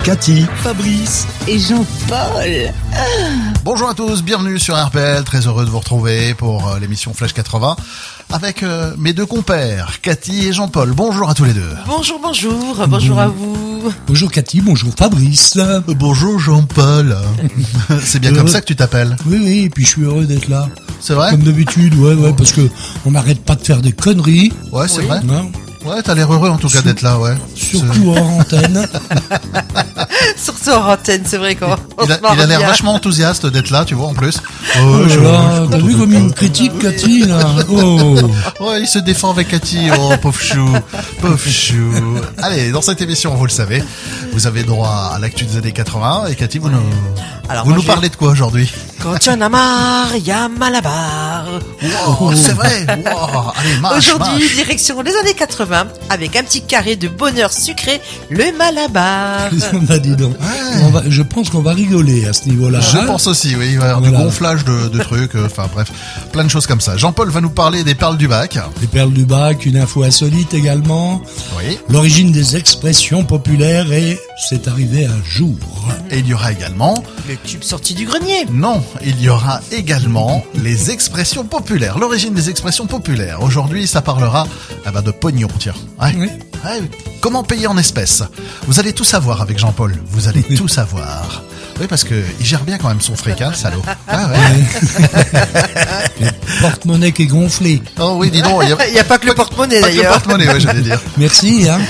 Cathy, Fabrice et Jean-Paul. Bonjour à tous, bienvenue sur RPL, très heureux de vous retrouver pour l'émission Flash 80 avec mes deux compères, Cathy et Jean-Paul. Bonjour à tous les deux. Bonjour, bonjour à vous. Bonjour Cathy, bonjour Fabrice. Bonjour Jean-Paul. C'est bien comme ça que tu t'appelles? Oui, et puis je suis heureux d'être là. C'est vrai? Comme d'habitude, ouais, parce que on n'arrête pas de faire des conneries. Ouais, c'est vrai. Non. Ouais, t'as l'air heureux en tout cas d'être là, ouais. Surtout hors antenne. Surtout hors antenne, c'est vrai qu'on Il a l'air vachement enthousiaste d'être là, tu vois, en plus. T'as vu comme une critique, Cathy, là? Oh. Ouais, il se défend avec Cathy. Oh, pauvre chou. Allez, dans cette émission, vous le savez, vous avez droit à l'actu des années 80. Et Cathy, vous nous parlez de quoi aujourd'hui? Quand il y en a marre, il y a Malabar. Wow, c'est vrai. Wow. Allez, Aujourd'hui, direction les années 80, avec un petit carré de bonheur sucré, le Malabar. Bah, dis donc. Ouais. Je pense qu'on va rigoler à ce niveau-là. Je pense aussi, oui. Il va y avoir du gonflage de trucs. Enfin, bref, plein de choses comme ça. Jean-Paul va nous parler des perles du bac. Les perles du bac, une info insolite également. Oui. L'origine des expressions populaires et c'est arrivé un jour. Et il y aura également... le tube sorti du grenier. Non, il y aura également les expressions populaires. L'origine des expressions populaires. Aujourd'hui, ça parlera de pognon, tiens. Ouais. Oui. Ouais. Comment payer en espèces? Vous allez tout savoir avec Jean-Paul. Vous allez tout savoir. Oui, parce que il gère bien quand même son fric, hein, le salaud. Ah ouais. Le porte-monnaie qui est gonflé. Oh oui, dis donc. Il n'y a pas que le porte-monnaie d'ailleurs. Pas que le porte-monnaie, ouais, j'allais dire. Merci, hein.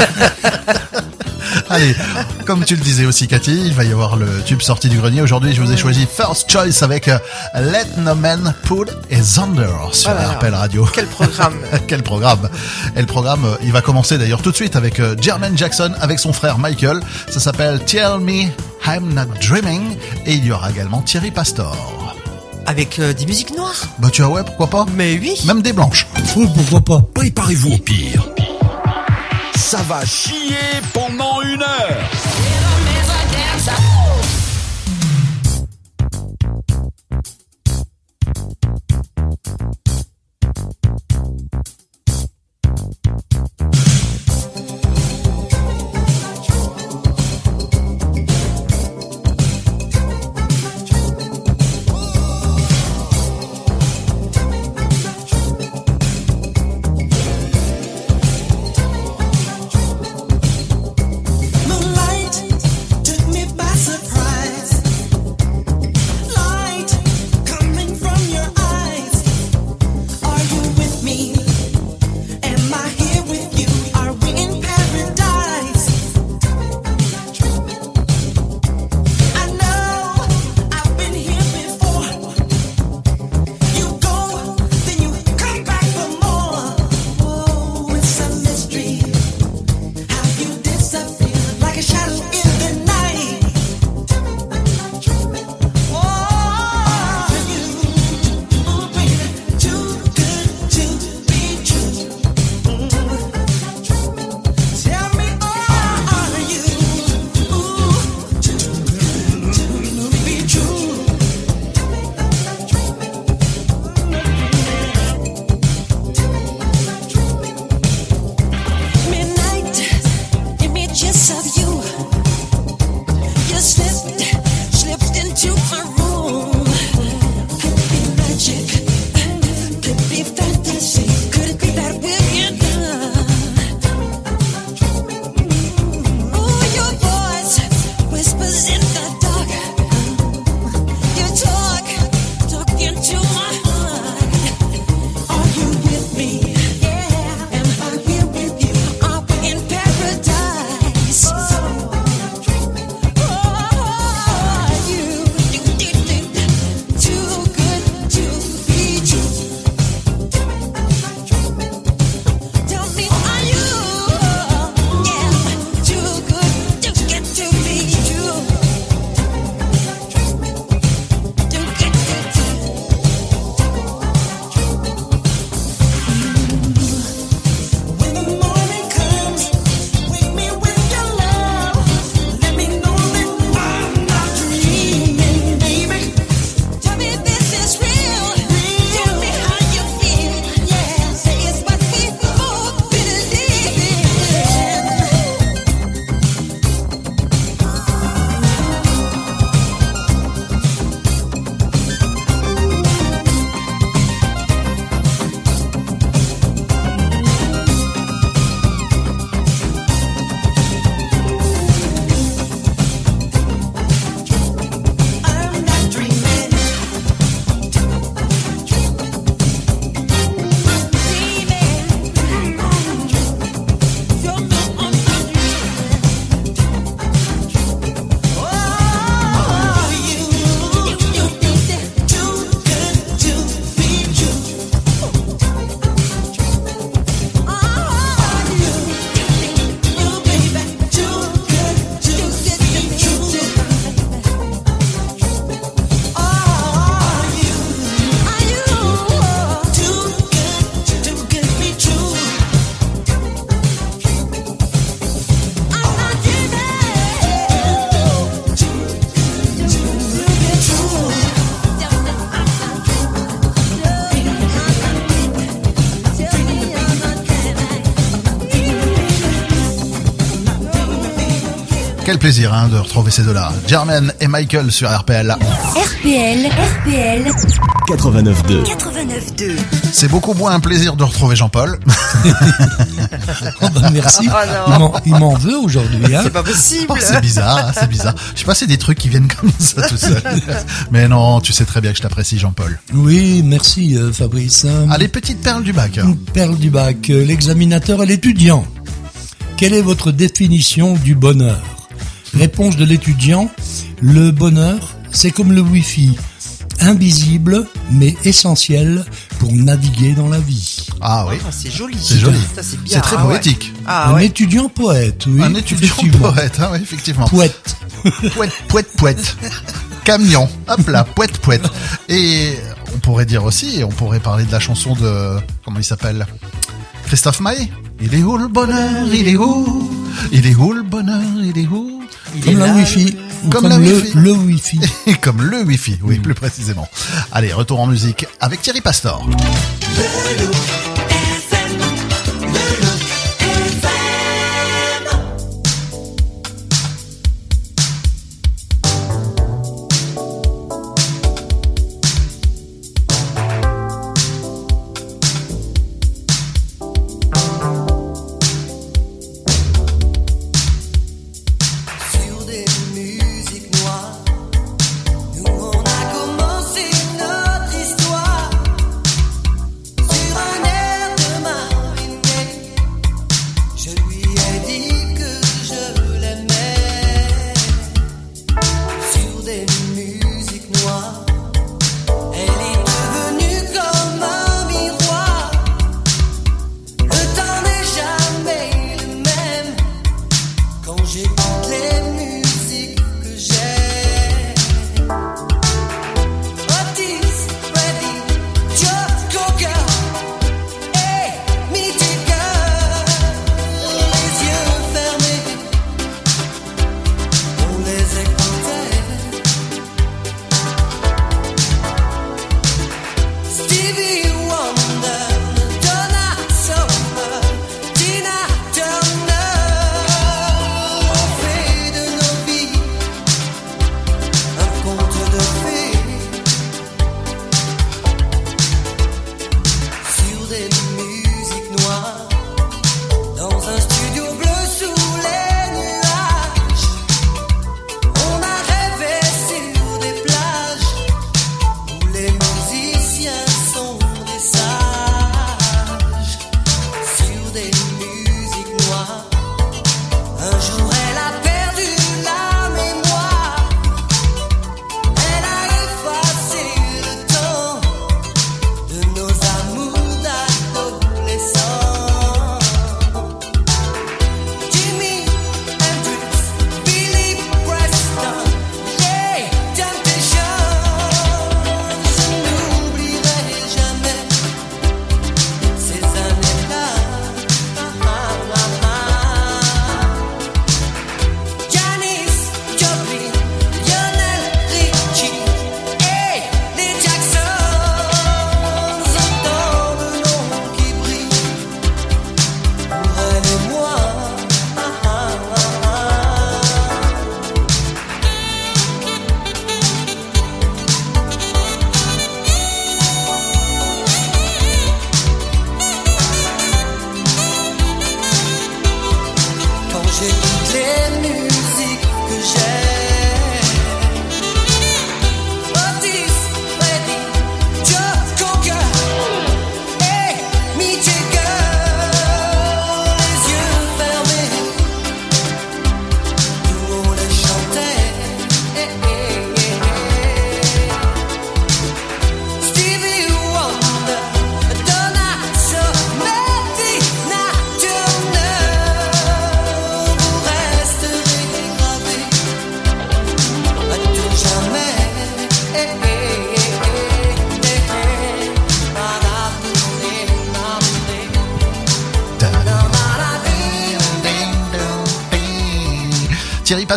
Allez, comme tu le disais aussi Cathy, il va y avoir le tube sorti du grenier. Aujourd'hui, je vous ai choisi First Choice avec Let No Man Put His Under sur RPL Radio. Quel programme. Quel programme. Et le programme, il va commencer d'ailleurs tout de suite avec Jermaine Jackson avec son frère Michael. Ça s'appelle Tell Me I'm Not Dreaming. Et il y aura également Thierry Pastor. Avec des musiques noires. Bah tu vois, ouais, pourquoi pas. Mais oui. Même des blanches. Oui, pourquoi pas. Préparez-vous au pire. Ça va chier pendant 1 heure. Quel plaisir de retrouver ces deux-là. Jermaine et Michael sur RPL. RPL 89.2. C'est beaucoup moins un plaisir de retrouver Jean-Paul. Oh bah merci. Oh non. Il m'en veut aujourd'hui. Hein. C'est pas possible. Oh, c'est bizarre, c'est bizarre. Je sais pas, c'est des trucs qui viennent comme ça tout seul. Mais non, tu sais très bien que je t'apprécie, Jean-Paul. Oui, merci Fabrice. Allez, petite perle du bac. Une perle du bac, l'examinateur et l'étudiant. Quelle est votre définition du bonheur ? Réponse de l'étudiant, le bonheur, c'est comme le Wi-Fi, invisible mais essentiel pour naviguer dans la vie. Ah oui, Ah, c'est joli. c'est joli. Ça, c'est bien. C'est très Ah ouais. poétique. Ah Un ouais. étudiant poète, oui. Un étudiant effectivement. poète, oui, effectivement. Poète. Poète. Camion. Hop là, poète. Et on pourrait dire aussi, on pourrait parler de la chanson de, comment il s'appelle ? Christophe Maé. Il est où le bonheur ? Il est où ? Il est où le bonheur ? Il est où ? Comme la Wi-Fi. Ou Comme la Wi-Fi. le Wi-Fi. Et comme le Wi-Fi, oui, plus précisément. Allez, retour en musique avec Thierry Pastor. Sur des musiques noires, nous on a commencé notre histoire. Sur un air de Marvin Gaye, je lui ai dit que je l'aimais. Sur des musiques noires, elle est devenue comme un miroir. Le temps n'est jamais le même quand j'écoute les musiques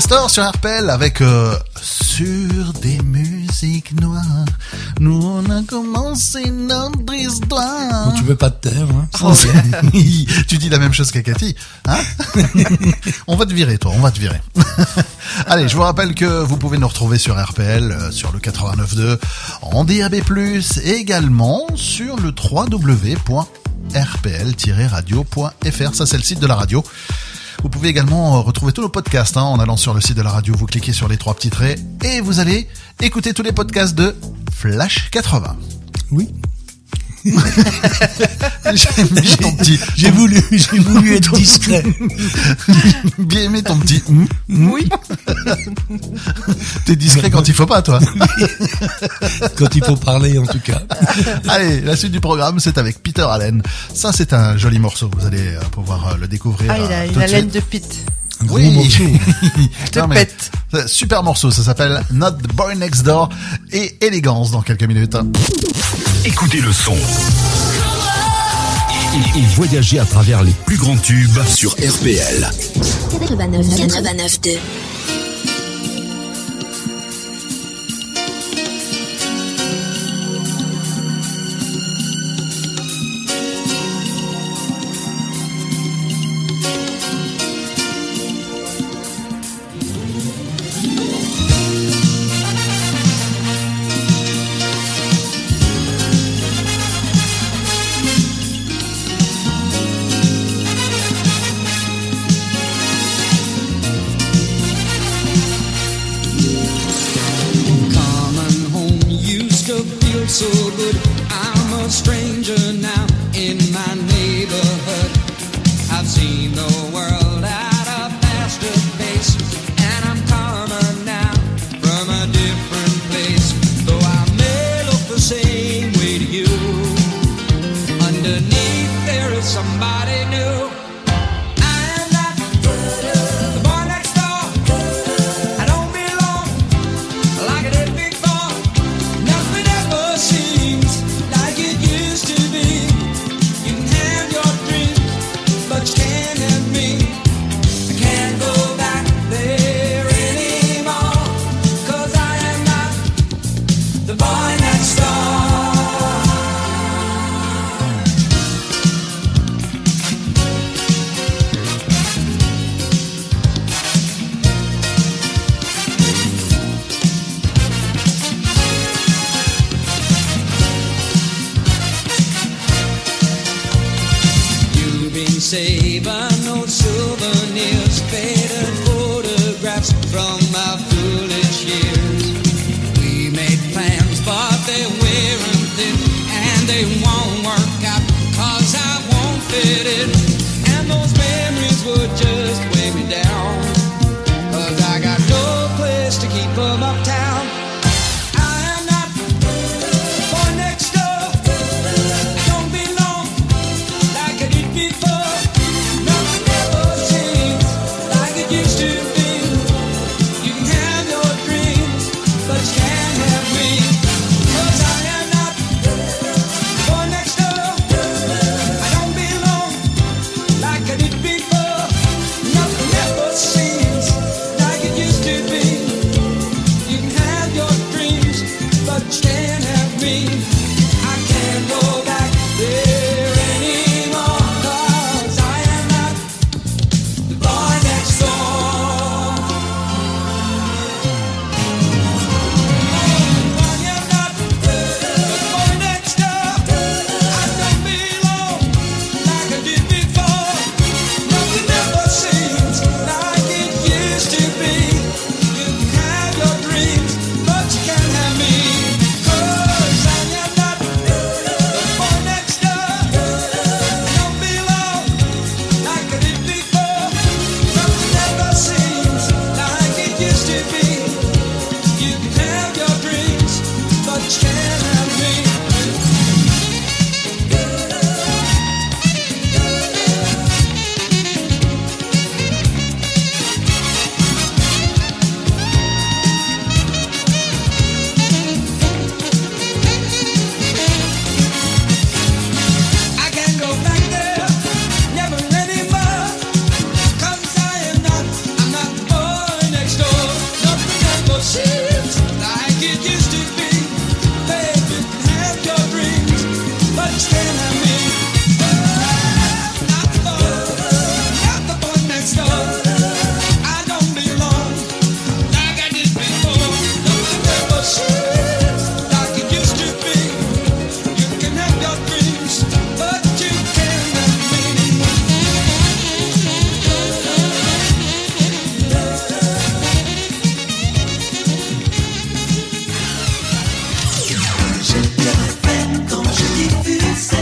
Castor sur RPL avec sur des musiques noires. Nous on a commencé notre histoire. Bon, tu veux pas te taire, hein? Tu dis la même chose qu'à Cathy, hein? On va te virer, toi, on va te virer. Allez, je vous rappelle que vous pouvez nous retrouver sur RPL, sur le 89.2, en DAB+, et également sur le www.rpl-radio.fr. Ça, c'est le site de la radio. Vous pouvez également retrouver tous nos podcasts en allant sur le site de la radio. Vous cliquez sur les 3 petits traits et vous allez écouter tous les podcasts de Flash 80. Oui. J'aime bien ton petit... J'ai voulu être discret. Bien aimé ton petit... Oui. T'es discret quand il faut pas, toi. Quand il faut parler, en tout cas. Allez, la suite du programme, c'est avec Peter Allen. Ça, c'est un joli morceau. Vous allez pouvoir le découvrir. Ah, il a tout une de haleine suite. de pite. Un gros Oui. morceau. Je te Non, mais pète. super morceau. Ça s'appelle Not the Boy Next Door et Élégance dans quelques minutes. Écoutez le son. Et voyagez à travers les plus grands tubes sur RPL. 89.2. Coming home used to feel so good. I'm a stranger now in my neighborhood. I've seen the world at a faster pace, and I'm calmer now from a different place. Though I may look the same way to you, underneath there is somebody new. I am not the boy next door. I don't belong like I did before. Nothing ever seems like it used to be. You can have your dreams, but you can't have me. I can't go back there anymore, 'cause I am not the boy next door. You've been saving those souvenirs, faded photographs from our foolish years. We made plans, but they weren't thin, and they won't work out, 'cause I won't fit in. And those memories would just weigh me down, 'cause I got no place to keep them uptown. I am not the boy next door. I don't belong like I did before. Nothing ever seems like it used to be. You can have your dreams, but you can't have me, 'cause I am not the boy next door. I don't belong like I did before. Nothing ever seems like it used to be. You can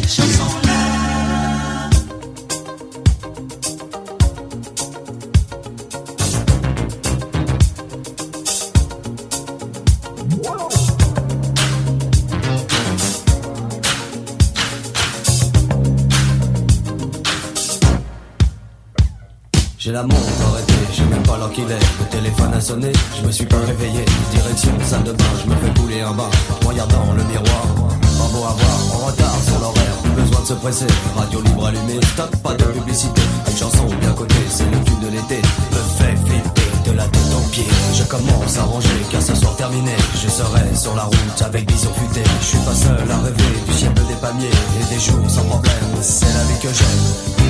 J'ai la montre arrêtée, je sais même pas l'heure qu'il est. Le téléphone a sonné, je me suis pas réveillé. Direction salle de bain, je me fais couler un bain. Regardant le miroir, pas beau à voir, en retard sur l'horaire. Plus besoin de se presser, radio libre allumée. Stop, pas de publicité, une chanson bien cotée. C'est le tube de l'été, me fait flipper de la tête aux pieds. Je commence à ranger, car ce soir terminé, je serai sur la route avec vision futée. Je suis pas seul à rêver du ciel des palmiers et des jours sans problème. C'est la vie que j'aime.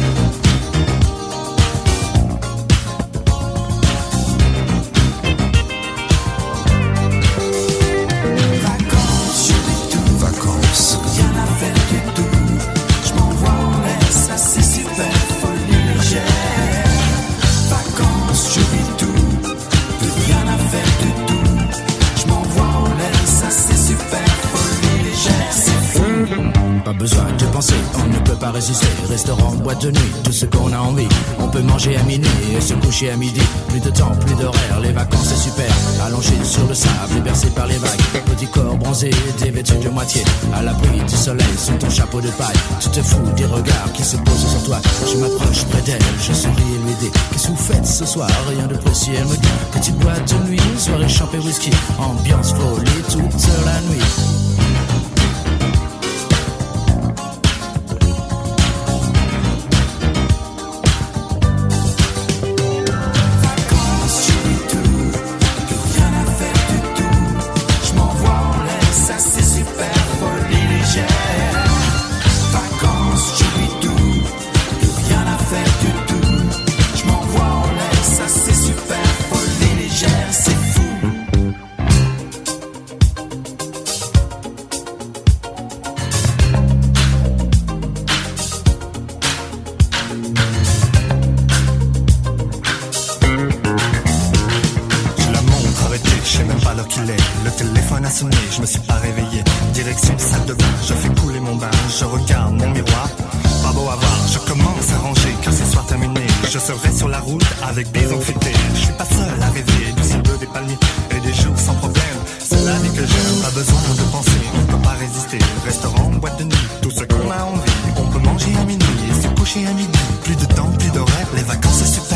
Résister, restaurant, boîte de nuit, tout ce qu'on a envie. On peut manger à minuit et se coucher à midi. Plus de temps, plus d'horaire, les vacances c'est super. Allongé sur le sable, bercé par les vagues. Petit corps bronzé, dévêtu de moitié. À l'abri du soleil, sous ton chapeau de paille. Tu te fous des regards qui se posent sur toi. Je m'approche près d'elle, je souris et lui dis: qu'est-ce que vous faites ce soir? Rien de précis, elle me dit: petite boîte de nuit, soirée champée whisky. Ambiance folie toute la nuit. Je me suis pas réveillé, direction salle de bain. Je fais couler mon bain, je regarde mon miroir. Pas beau à voir, je commence à ranger, car ce soir terminé, je serai sur la route avec des anxiétés. Je suis pas seul à rêver du ciel bleu des palmiers et des jours sans problème. C'est la vie que j'aime, pas besoin de penser, on peut pas résister. Restaurant, boîte de nuit, tout ce qu'on a envie. On peut manger à minuit et se coucher à midi. Plus de temps, plus d'horaire, les vacances c'est super.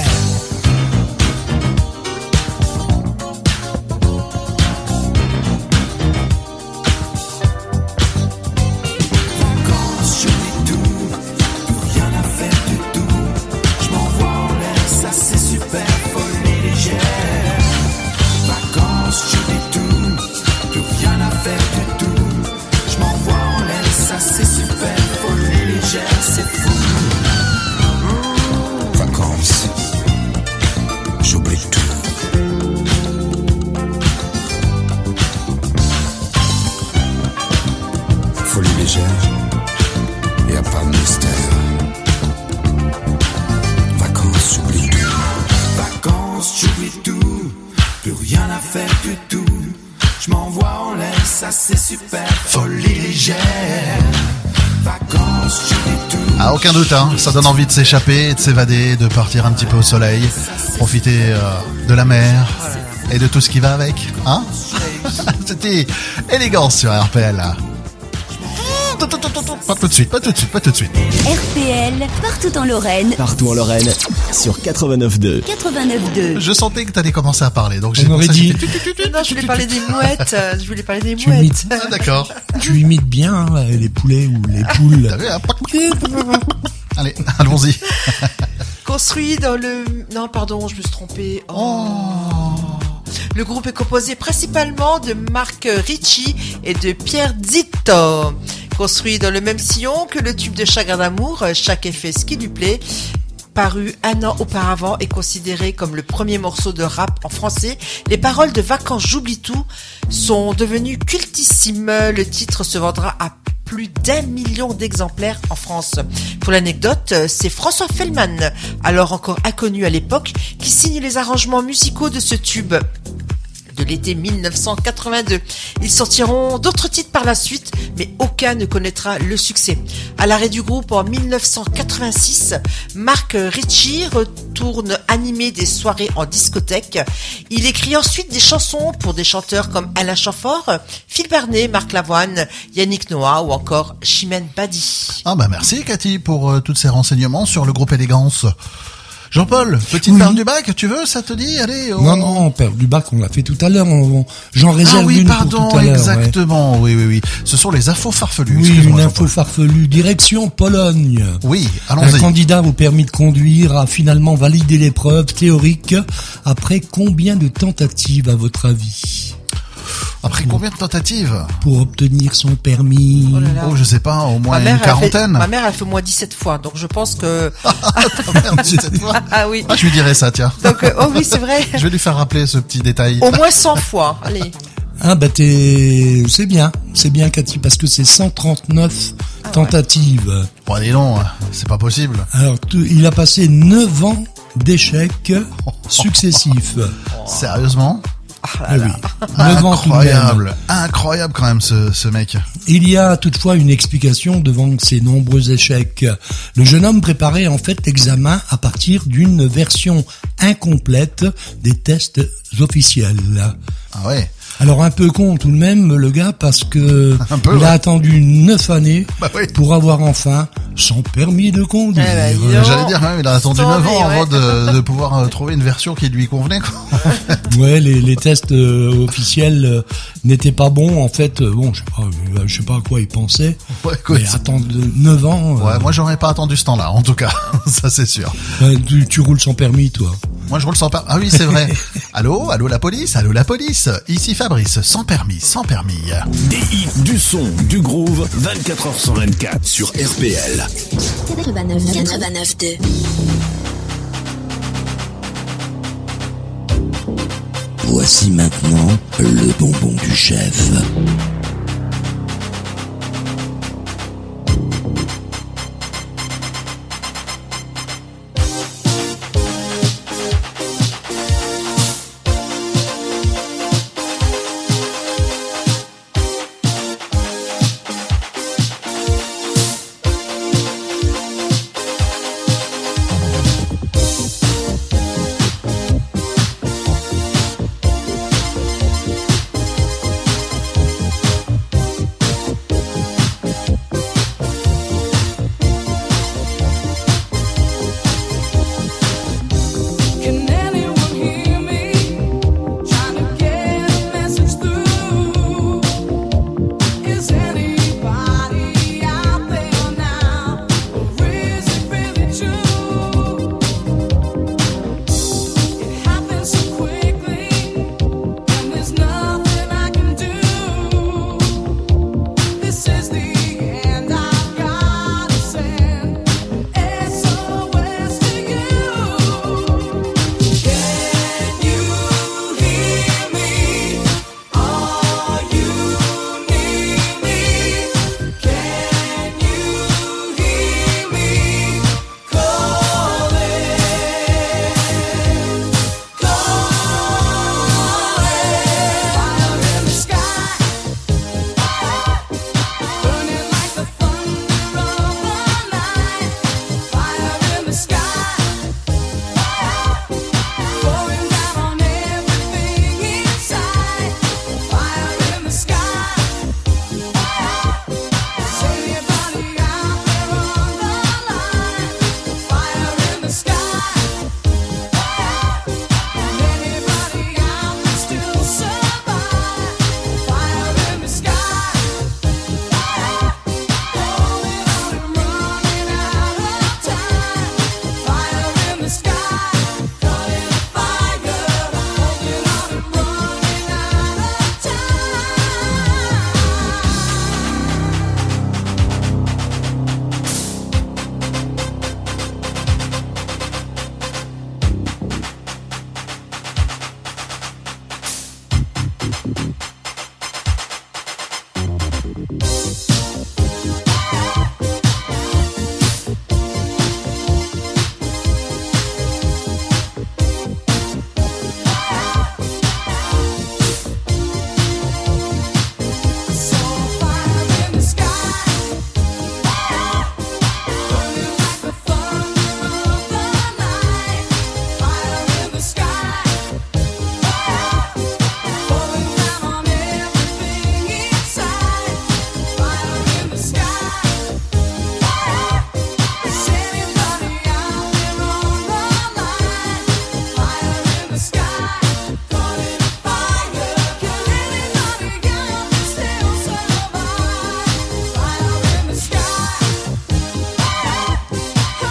Aucun doute, hein, ça donne envie de s'échapper, de s'évader, de partir un petit peu au soleil, profiter de la mer et de tout ce qui va avec, hein. C'était élégance sur RPL. Pas tout de suite. RPL, partout en Lorraine. Partout en Lorraine, sur 89.2. 89.2. Je sentais que t'allais commencer à parler, donc On aurait dit. Non, je voulais parler des mouettes. Mouettes. Ah, d'accord. Tu imites bien hein, les poulets ou les poules. T'as vu, hein. Allez, allons-y. Construit dans le... Non, pardon, je me suis trompée. Le groupe est composé principalement de Marc Ricci et de Pierre Zitto. Construit dans le même sillon que le tube de Chagrin d'amour, Chaque fait ce qui lui plaît, paru un an auparavant et considéré comme le premier morceau de rap en français, les paroles de Vacances j'oublie tout sont devenues cultissimes. Le titre se vendra à plus d'1 million d'exemplaires en France. Pour l'anecdote, c'est François Fellman, alors encore inconnu à l'époque, qui signe les arrangements musicaux de ce tube. de l'été 1982. Ils sortiront d'autres titres par la suite, mais aucun ne connaîtra le succès. À l'arrêt du groupe en 1986, Marc Ritchie retourne animer des soirées en discothèque. Il écrit ensuite des chansons pour des chanteurs comme Alain Chamfort, Phil Barnet, Marc Lavoine, Yannick Noah ou encore Chimène Badi. Ah bah merci Cathy pour tous ces renseignements sur le groupe Élégance. Jean-Paul, petite perle du bac, tu veux, ça te dit? Allez. Non, perle du bac, on l'a fait tout à l'heure. J'en réserve une pour tout à l'heure. Exactement. Ouais. Oui. Ce sont les infos farfelues. Oui, une info farfelue. Direction Pologne. Oui, allons-y. Un candidat au permis de conduire a finalement validé l'épreuve théorique après combien de tentatives, à votre avis? Après combien de tentatives? Pour obtenir son permis. Oh, je sais pas, au moins une quarantaine. Ma mère, elle fait au moins 17 fois, donc je pense que... Ta mère, 17 fois? Ah oui. Ah, je lui dirais ça, tiens. Donc, oh oui, c'est vrai. Je vais lui faire rappeler ce petit détail. Au moins 100 fois, allez. Ah bah c'est bien Cathy, parce que c'est 139 tentatives. Ouais. Bon, dis donc, c'est pas possible. Alors, il a passé 9 ans d'échecs successifs. Sérieusement? Ah oui. Incroyable quand même ce mec. Il y a toutefois une explication devant ces nombreux échecs. Le jeune homme préparait en fait l'examen à partir d'une version incomplète des tests officiels. Ah ouais. Alors un peu con tout de même le gars, parce que il a attendu 9 années pour avoir enfin son permis de conduire. J'allais dire même, il a attendu 9 ans avant de pouvoir trouver une version qui lui convenait, quoi. Ouais, les tests officiels n'étaient pas bons en fait. Bon, je sais pas à quoi il pensait. Ouais, écoute, mais attendre 9 ans. Ouais, moi j'aurais pas attendu ce temps-là, en tout cas. Ça c'est sûr. Tu roules sans permis, toi? Moi je roule sans permis. Ah oui, c'est vrai. Allô la police. Ici Fabrice, sans permis. Des hits, du son, du groove, 24h/24 sur RPL. 89.2. Voici maintenant le bonbon du chef.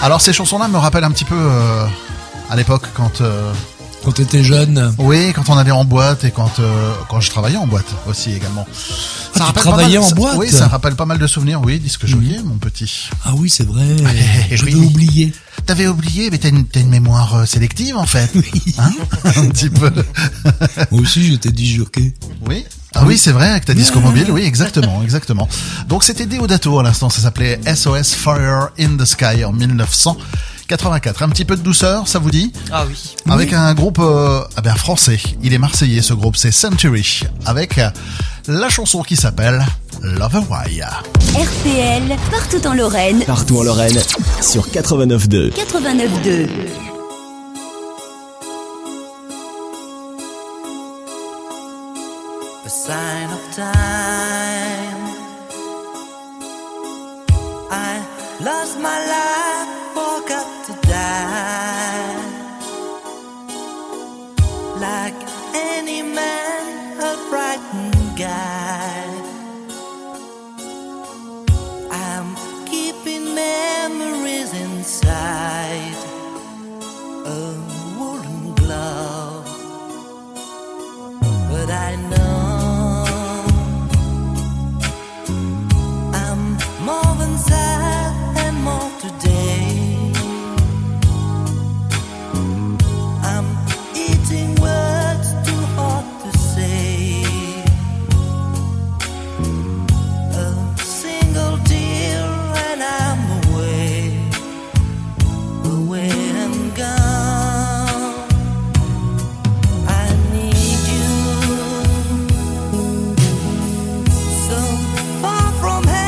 Alors ces chansons-là me rappellent un petit peu à l'époque quand t'étais jeune. Oui, quand on allait en boîte et quand je travaillais en boîte aussi également. Ah, tu travaillais en boîte? Oui, ça rappelle pas mal de souvenirs. Oui, disque jockey, mon petit. Ah oui, c'est vrai. J'avais oui. oublié. T'avais oublié, mais t'as une mémoire sélective en fait. Oui. Hein un petit peu. Moi aussi, j'étais disque jockey. Oui. Ah oui, c'est vrai, avec ta disco mobile, oui, exactement. Donc c'était Deodato à l'instant, ça s'appelait SOS Fire in the Sky en 1984. Un petit peu de douceur, ça vous dit? Ah oui. Avec un groupe français, il est marseillais ce groupe, c'est Century, avec la chanson qui s'appelle Love Why. RPL, partout en Lorraine. Partout en Lorraine, sur 89.2. 89.2. A sign of time. I lost my life, forgot to die. Like any man, a frightened guy. I'm keeping memories inside a woolen glove, but I know more than sad and more today. I'm eating words too hard to say. A single tear and I'm away, away and gone. I need you so far from here.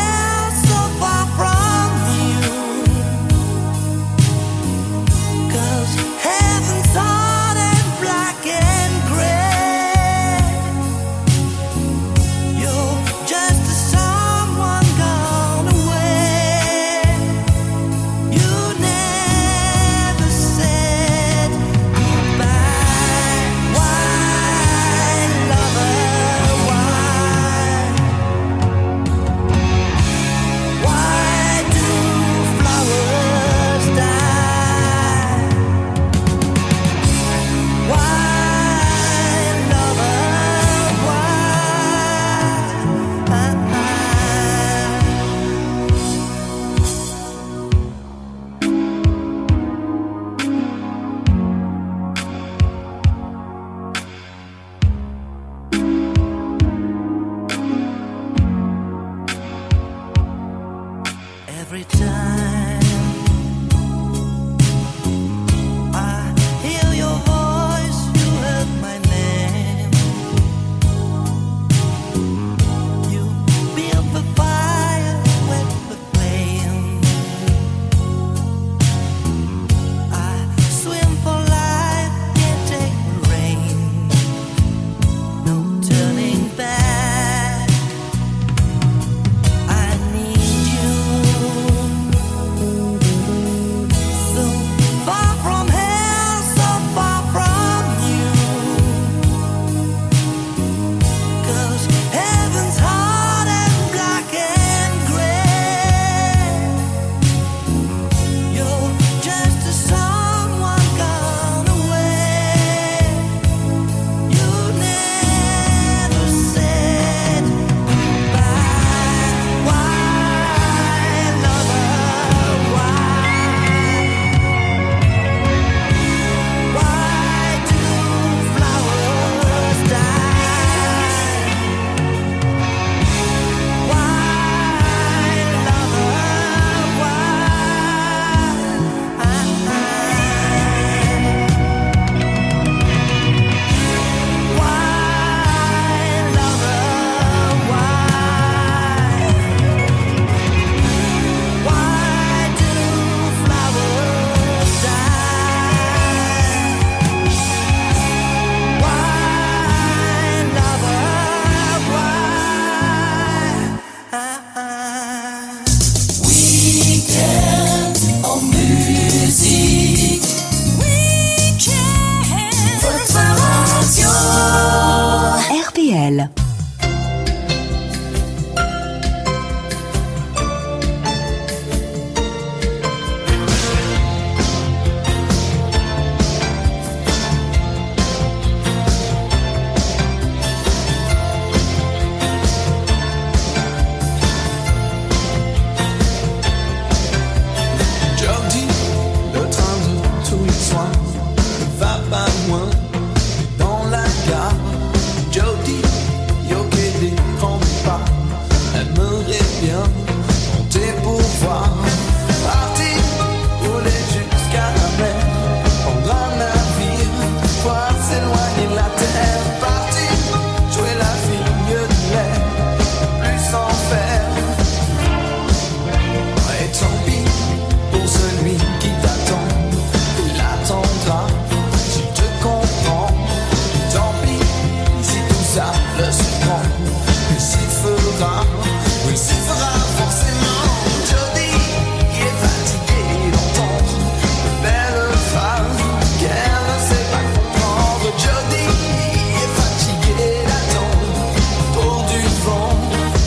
le surprend. Il s'y fera forcément. Jody est fatigué d'entendre de belles phrases qu'elle ne sait pas comprendre. Jody est fatigué d'attendre autour du vent.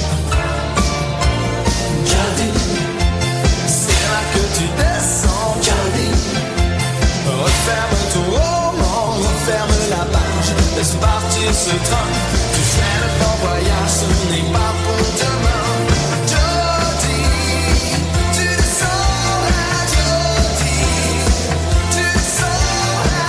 Jody, c'est là que tu descends. Jody, referme ton roman, referme la page, laisse partir ce train. Tu fais le grand voyage, ce n'est pas pour demain. Jody, tu descends là, Jody, tu descends là,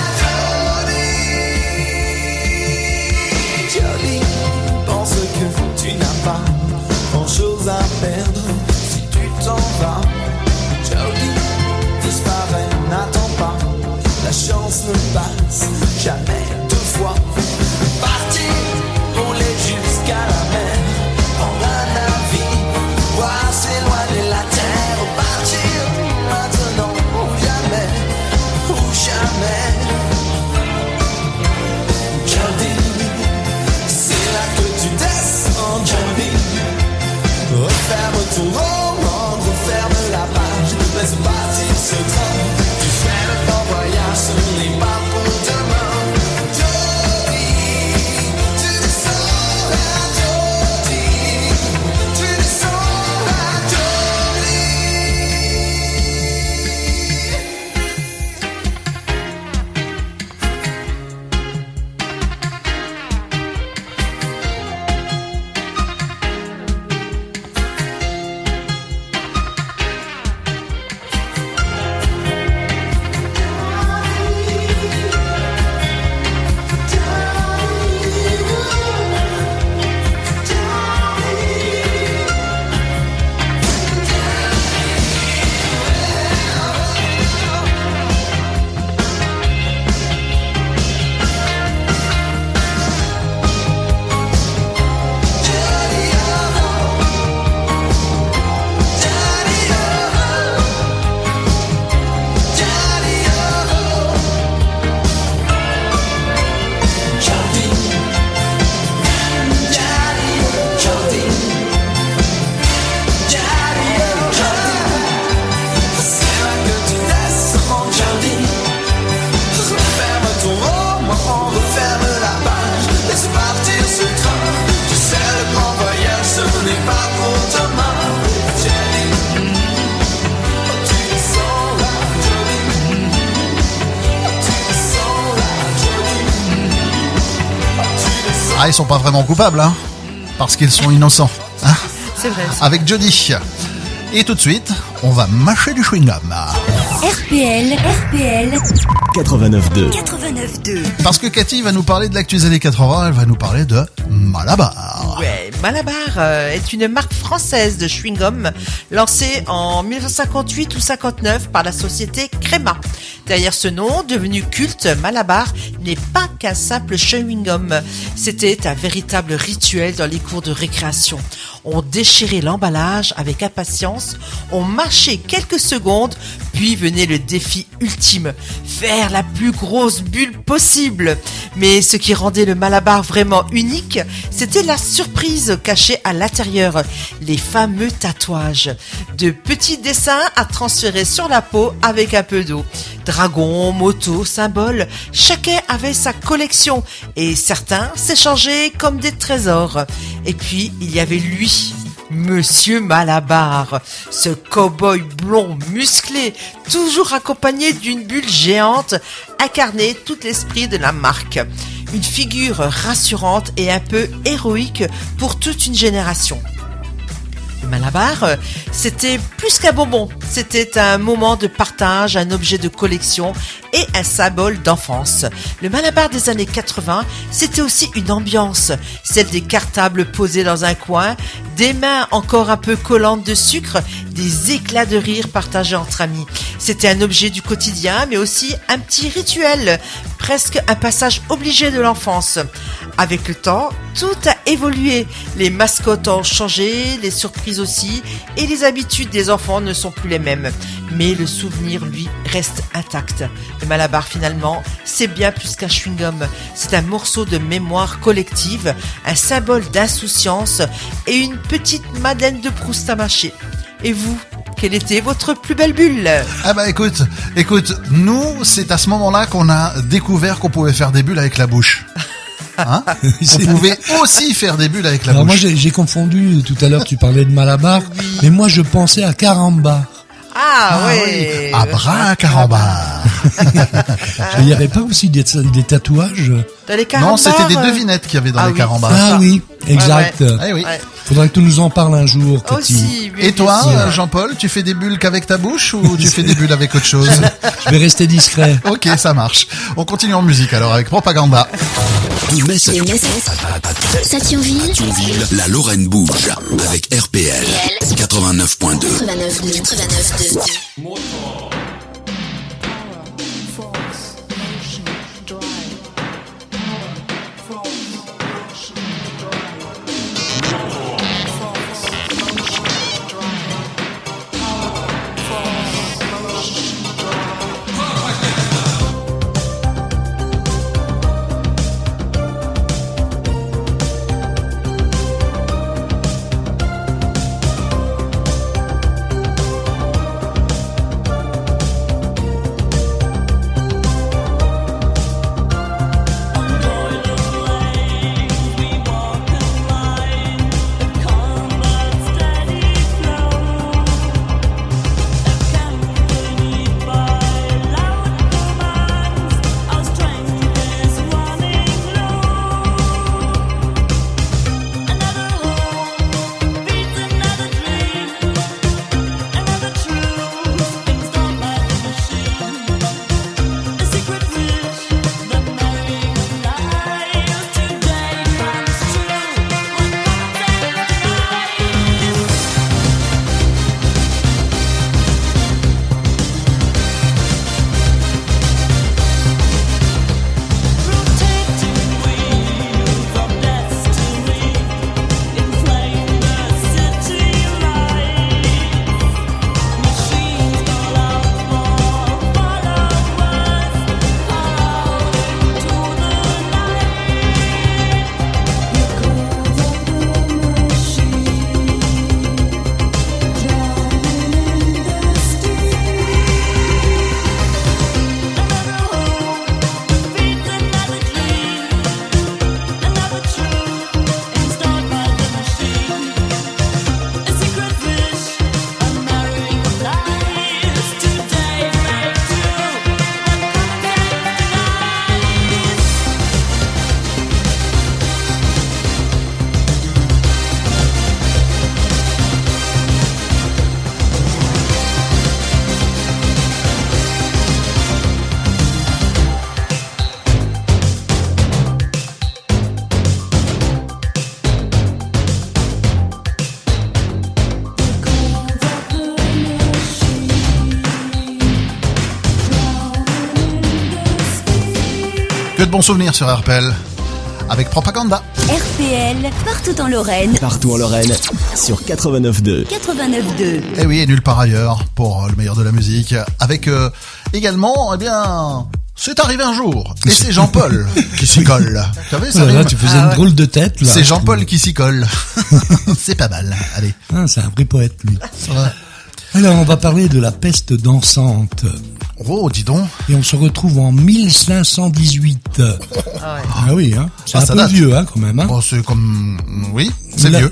Jody. Jody, pense que tu n'as pas grand chose à perdre si tu t'en vas. Jody, disparaît, n'attends pas, la chance ne passe jamais deux fois. Partir, rouler jusqu'à la mer, prendre un navire, voir s'éloigner la terre. Partir maintenant ou jamais, Jody, c'est là que tu descends. Jody, referme ton roman, referme la page, laisse partir ce train. Tu fais le grand voyage, ce n'est pas pour demain. Jody, tu descends là, Jody, tu descends là, Jody. Ah, ils sont pas vraiment coupables, hein, parce qu'ils sont innocents. Hein, c'est vrai. avec Jody. Et tout de suite, on va mâcher du chewing-gum. RPL 89.2. Parce que Cathy va nous parler de l'actu des années 80, elle va nous parler de Malabar. Ouais, Malabar est une marque française de chewing-gum lancée en 1958 ou 59 par la société Créma. Derrière ce nom, devenu culte, Malabar n'est pas qu'un simple chewing-gum. C'était un véritable rituel dans les cours de récréation. On déchirait l'emballage avec impatience, on marchait quelques secondes, puis venait le défi ultime, faire la plus grosse bulle possible. Mais ce qui rendait le Malabar vraiment unique, c'était la surprise cachée à l'intérieur, les fameux tatouages. De petits dessins à transférer sur la peau avec un peu d'eau. Dragons, motos, symboles, chacun avait sa collection et certains s'échangeaient comme des trésors. Et puis, il y avait lui, Monsieur Malabar, ce cow-boy blond musclé, toujours accompagné d'une bulle géante, incarnait tout l'esprit de la marque. Une figure rassurante et un peu héroïque pour toute une génération. Le Malabar, c'était plus qu'un bonbon, c'était un moment de partage, un objet de collection et un symbole d'enfance. Le Malabar des années 80, c'était aussi une ambiance, celle des cartables posés dans un coin, des mains encore un peu collantes de sucre, des éclats de rire partagés entre amis. C'était un objet du quotidien, mais aussi un petit rituel, presque un passage obligé de l'enfance. Avec le temps, tout a évolué. Les mascottes ont changé, les surprises aussi, et les habitudes des enfants ne sont plus les mêmes. mais le souvenir, lui, reste intact. Le Malabar, finalement, c'est bien plus qu'un chewing-gum. C'est un morceau de mémoire collective, un symbole d'insouciance et une petite Madeleine de Proust à mâcher. Et vous, quelle était votre plus belle bulle? Ah bah écoute, nous, c'est à ce moment-là qu'on a découvert qu'on pouvait faire des bulles avec la bouche. Hein? On pouvait aussi faire des bulles avec la Alors bouche. moi j'ai confondu, tout à l'heure tu parlais de Malabar, mais moi je pensais à Caramba. Ah oui. Abracadabra. Il n'y avait pas aussi des tatouages? Dans les carambars, Non, c'était des devinettes qu'il y avait dans les carambars. Ah oui, exact. Ah oui. Faudrait que tu nous en parles un jour, Cathy. Aussi, oui, Et toi, bien sûr. Jean-Paul, tu fais des bulles qu'avec ta bouche ou tu fais des bulles avec autre chose? Je vais rester discret. Ok, ça marche. On continue en musique alors avec Propaganda. De Metz à Sathionville, la Lorraine bouge avec RPL 89.2. 89.2. Que de bons souvenirs sur RPL avec Propaganda. RPL, partout en Lorraine. Partout en Lorraine, sur 89.2. 89.2. Et oui, et nulle part ailleurs pour le meilleur de la musique. Avec également, eh bien, c'est arrivé un jour. Et c'est Jean-Paul qui s'y colle. Tu savais, ça Là, rime. tu faisais une drôle de tête, là. C'est Jean-Paul qui s'y colle. C'est pas mal. Allez. Ah, c'est un vrai poète, lui. Ouais. Alors, on va parler de la peste dansante. Oh, dis donc. Et on se retrouve en 1518. Ah oui, hein. C'est un ça peu date. vieux, hein, quand même, hein. Bon, c'est comme, oui, c'est Là- vieux.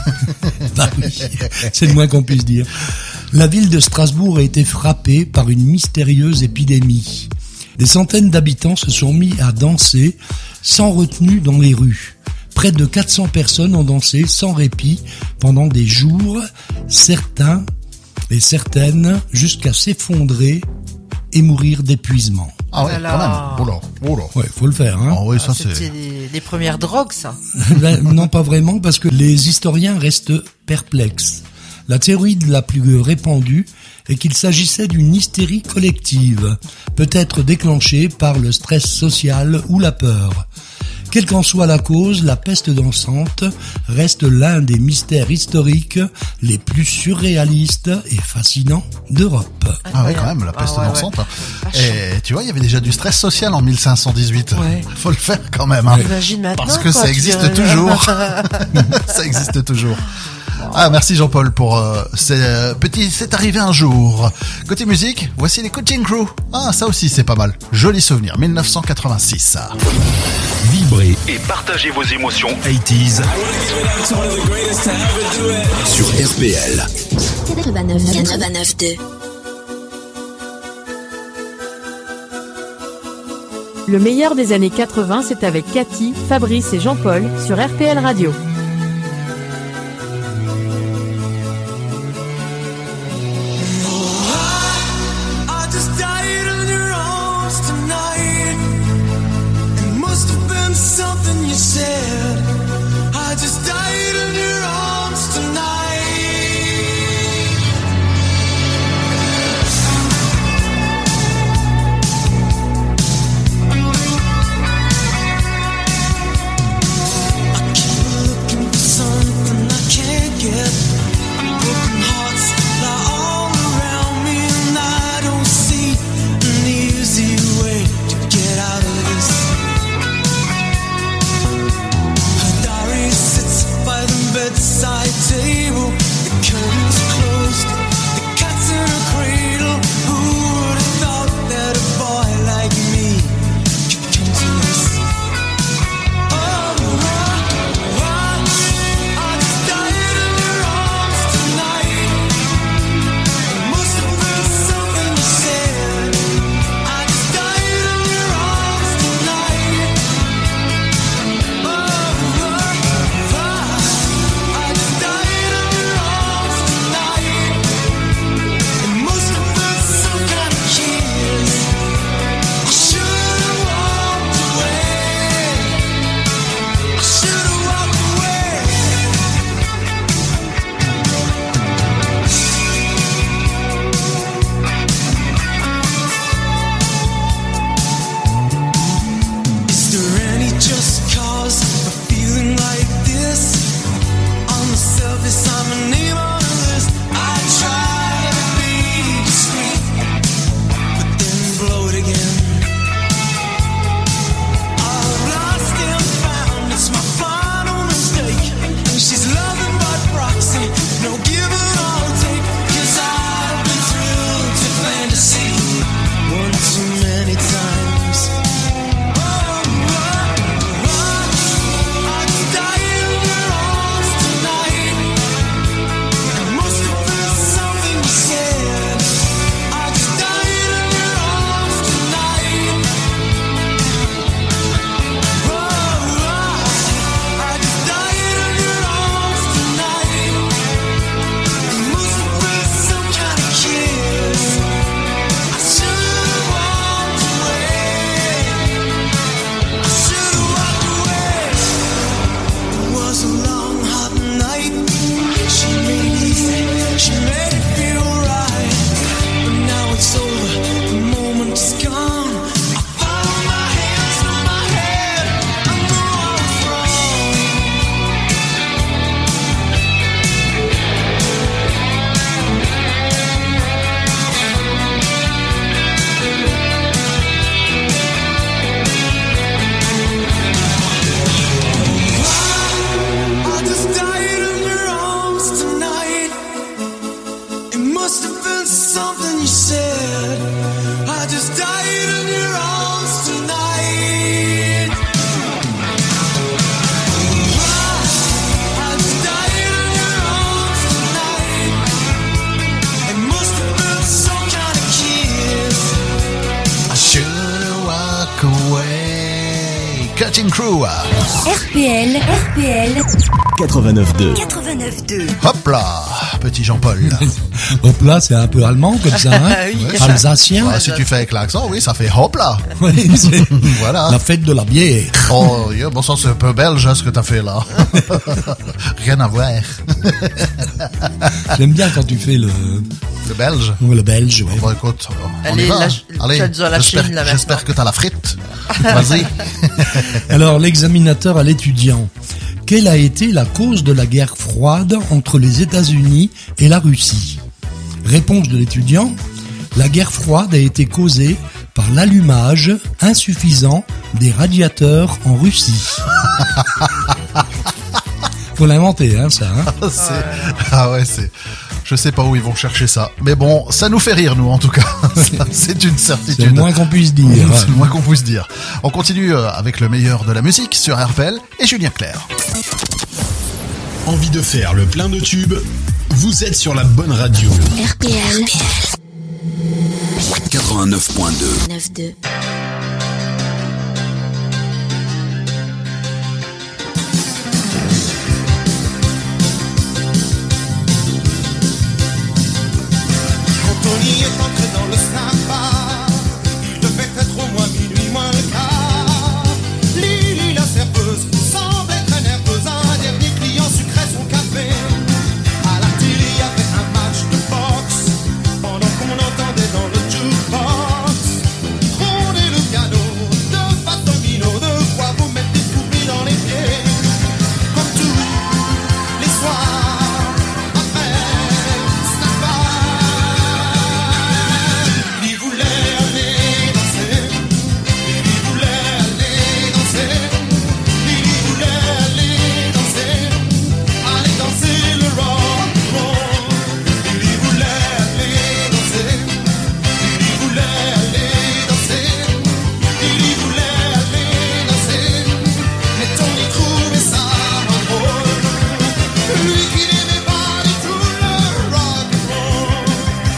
Bah oui, c'est le moins qu'on puisse dire. La ville de Strasbourg a été frappée par une mystérieuse épidémie. Des centaines d'habitants se sont mis à danser sans retenue dans les rues. Près de 400 personnes ont dansé sans répit pendant des jours, certains et certaines jusqu'à s'effondrer et mourir d'épuisement. Ah ouais, Voilà. quand même. Oh là. Ouais, faut le faire, hein. Ah oui, ça C'était c'est. les premières drogues, ça. Ben, non, pas vraiment, parce que les historiens restent perplexes. La théorie la plus répandue est qu'il s'agissait d'une hystérie collective, peut-être déclenchée par le stress social ou la peur. Quelle qu'en soit la cause, la peste dansante reste l'un des mystères historiques les plus surréalistes et fascinants d'Europe. Ah ouais, quand même, la peste dansante. Et tu vois, il y avait déjà du stress social en 1518. Ouais. Faut le faire quand même. Hein. Imagine maintenant. Parce que quoi, ça existe toujours. Ça existe toujours. Ah, merci Jean-Paul pour ces petits c'est arrivé un jour. Côté musique, voici les Coaching Crew. Ah, ça aussi c'est pas mal. Joli souvenir, 1986. Vibrez et partagez vos émotions 80s sur RPL. 89.2. Le meilleur des années 80, c'est avec Cathy, Fabrice et Jean-Paul sur RPL Radio. Cutting Crew. RPL 89.2. 89.2. Hop là, petit Jean-Paul. Hop là, c'est un peu allemand comme ça, hein. Oui. Alsacien. Ouais, si tu fais avec l'accent, oui, ça fait hop là. Oui, c'est Voilà. la fête de la bière. Oh, yeah, bon, ça c'est un peu belge, hein, ce que t'as fait là. Rien à voir. J'aime bien quand tu fais le belge. belge, ouais. Bon, écoute, on Allez, y va. tu as déjà la Chine, là, maintenant. J'espère que t'as la frite. Vas-y. Alors, l'examinateur à l'étudiant. Quelle a été la cause de la guerre froide entre les États-Unis et la Russie? Réponse de l'étudiant. La guerre froide a été causée par l'allumage insuffisant des radiateurs en Russie. Faut l'inventer, hein, ça. Hein. Ah ouais, c'est... Je sais pas où ils vont chercher ça. Mais bon, ça nous fait rire, nous, en tout cas. C'est une certitude. C'est le moins qu'on puisse dire. C'est le moins qu'on puisse dire. On continue avec le meilleur de la musique sur RPL et Julien Clerc. Envie de faire le plein de tubes? Vous êtes sur la bonne radio. RPL 89.2 9-2. Tony est entré dans le sympa. Il devait être au moins minuit moins le quart. Lily la serveuse semblait très nerveuse. Un dernier client sucrait son café. À la télé il y avait un match de boxe. Pendant qu'on entendait dans le jukebox trôner le piano de Fat Domino. De quoi vous mettre des souris dans les pieds. Comme tous les soirs après Snapback. Il voulait aller danser, il voulait aller danser, il voulait aller danser le rock and roll. Il voulait aller danser, il voulait aller danser, il voulait aller danser. Mais Tony trouvait ça moins drôle, lui qui n'aimait pas du tout le rock and roll.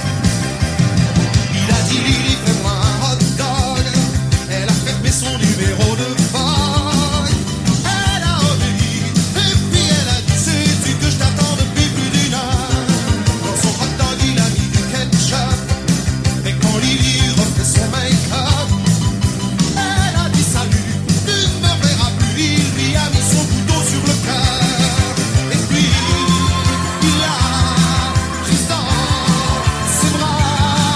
Il a dit Lily fais-moi un hot dog. Elle a fermé son numéro de Vogue. Elle a obéi et puis elle a dit sais-tu que je t'attends depuis plus d'une heure. Dans son hot dog il a mis du ketchup. Et quand Lily refait son make-up, elle a dit salut, tu ne me verras plus. Il lui a mis son couteau sur le cœur. Et puis il l'a prise dans ses bras.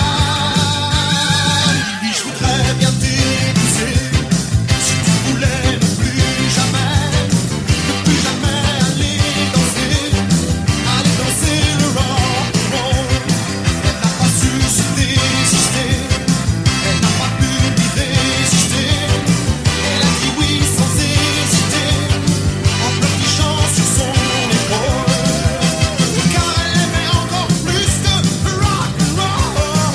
Lily, je voudrais bien t'épouser. Si tu voulais ne plus jamais aller danser le rock and roll. Elle n'a pas su se désister, elle n'a pas pu y résister. Elle a dit oui sans hésiter, en pleurnichant sur son épaule, car elle aimait encore plus que le rock and roll.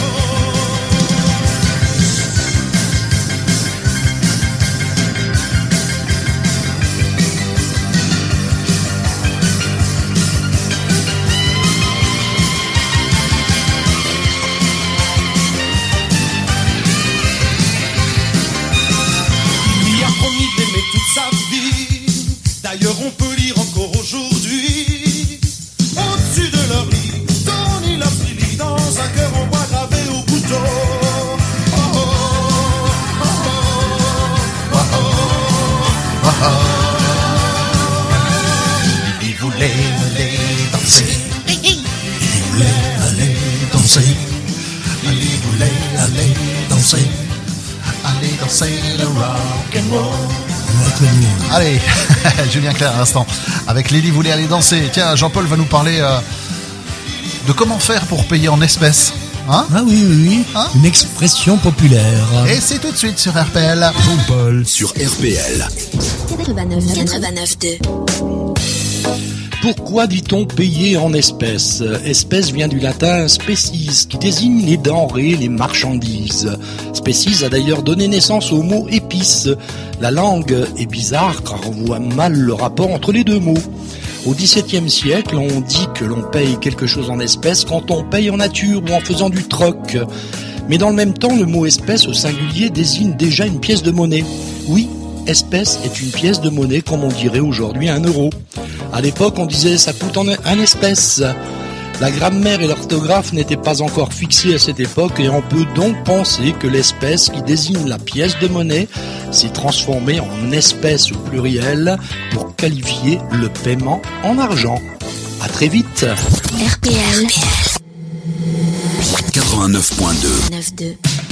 Il lui a promis de l'aimer toute sa vie. D'ailleurs, on peut lire encore aujourd'hui, au-dessus de leur lit, Tony love Lily dans un cœur en bois gravé au couteau. Oh, oh, oh, oh, oh, oh, oh. Lily voulait aller danser. Lily voulait aller danser. Lily voulait aller danser. Aller danser le rock and roll. Allez, Julien Clerc à l'instant. Avec Lily voulait aller danser. Tiens, Jean-Paul va nous parler de comment faire pour payer en espèces. Hein? Ah oui. Hein? Une expression populaire. Et c'est tout de suite sur RPL. Jean-Paul sur RPL. 89.2. Pourquoi dit-on payer en espèces? Espèce vient du latin species, qui désigne les denrées, les marchandises. Species a d'ailleurs donné naissance au mot épice. La langue est bizarre car on voit mal le rapport entre les deux mots. Au XVIIe siècle, on dit que l'on paye quelque chose en espèces quand on paye en nature ou en faisant du troc. Mais dans le même temps, le mot espèce au singulier désigne déjà une pièce de monnaie. Oui, espèce est une pièce de monnaie comme on dirait aujourd'hui 1 euro. À l'époque, on disait ça coûte en 1 espèce. La grammaire et l'orthographe n'étaient pas encore fixées à cette époque et on peut donc penser que l'espèce qui désigne la pièce de monnaie s'est transformée en espèce au pluriel pour qualifier le paiement en argent. À très vite. RPL 89.2 9.2.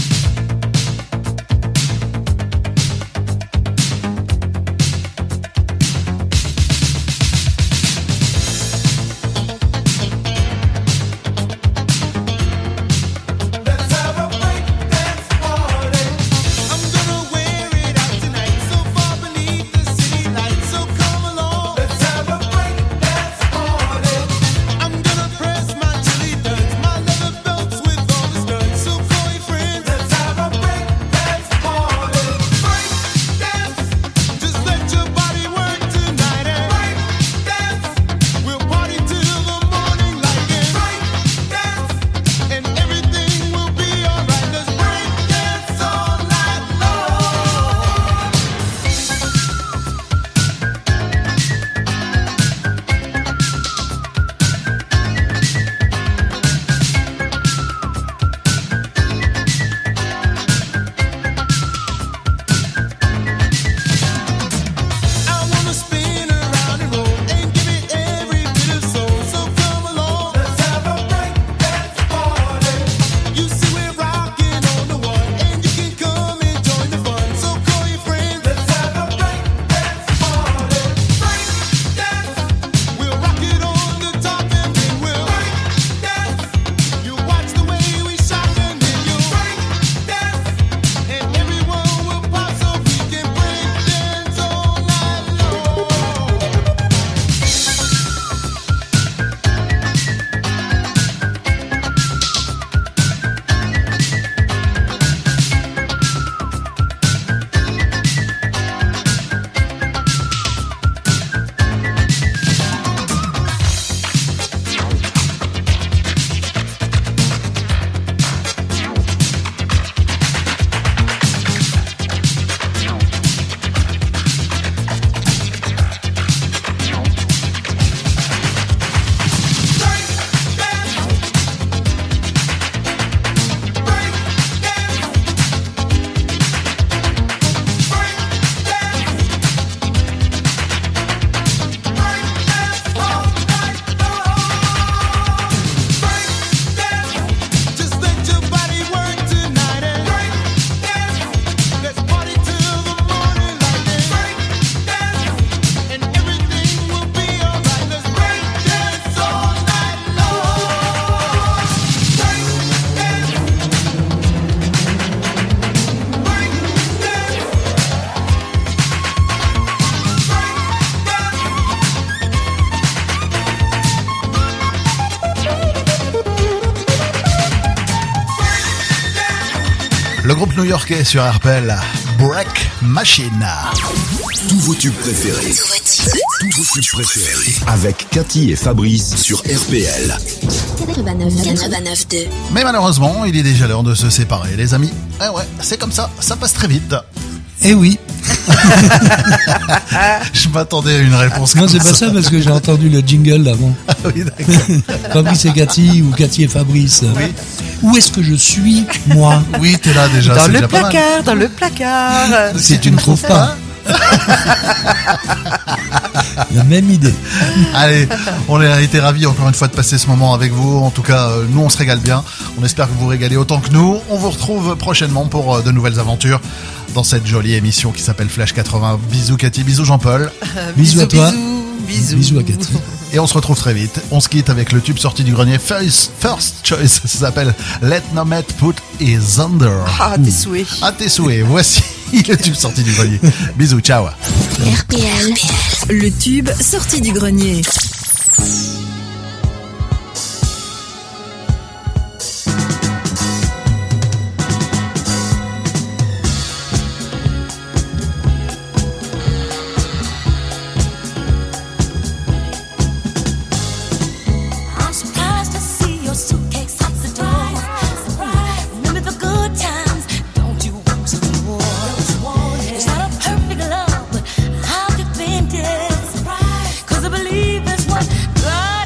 Le groupe new-yorkais sur RPL, Break Machine. Tous vos tubes préférés. Tous vos tubes préférés. Avec Cathy et Fabrice sur RPL. 89.2. Mais malheureusement, il est déjà l'heure de se séparer, les amis. Eh ouais, c'est comme ça passe très vite. Eh oui. Je m'attendais à une réponse non, comme ça. Non, c'est pas ça parce que j'ai entendu le jingle avant. Ah oui, d'accord. Fabrice et Cathy ou Cathy et Fabrice. Oui. Où est-ce que je suis, moi? Oui, t'es là déjà. Dans c'est le déjà pas mal. placard, dans le placard. Si tu ne trouves pas. La même idée. Allez, on a été ravis encore une fois de passer ce moment avec vous. En tout cas, nous on se régale bien. On espère que vous vous régalez autant que nous. On vous retrouve prochainement pour de nouvelles aventures dans cette jolie émission qui s'appelle Flash 80. Bisous Cathy, bisous Jean-Paul. Bisous à toi. Bisous à Cathy. Et on se retrouve très vite. On se quitte avec le tube sorti du grenier First Choice. Ça s'appelle Let No Met Put Is Under. Ah, tes souhaits. À tes souhaits. Voici le tube sorti du grenier. Bisous, ciao. RPL. Le tube sorti du grenier. Cause I believe that's what God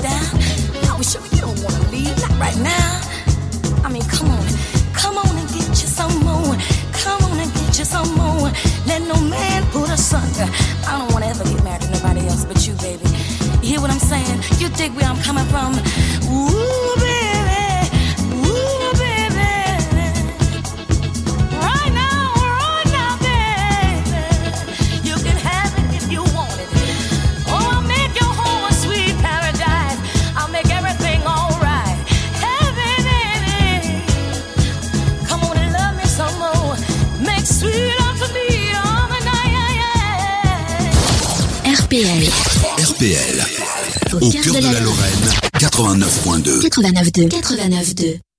down. No, sure, you don't wanna leave, not right now. I mean, come on and get you some more. Come on and get you some more. Let no man put us under. I don't wanna ever get married to nobody else but you, baby. You hear what I'm saying? You dig where I'm coming from? Ooh, baby, ooh, baby. Right now, baby. You can have it if you want it. Oh, I'll make your home a sweet paradise. I'll make everything alright. Hey, baby, come on and love me some more. Make sweet love to me all the night. RPL. RPL. Au cœur de la Lorraine, 89.2. 89.2.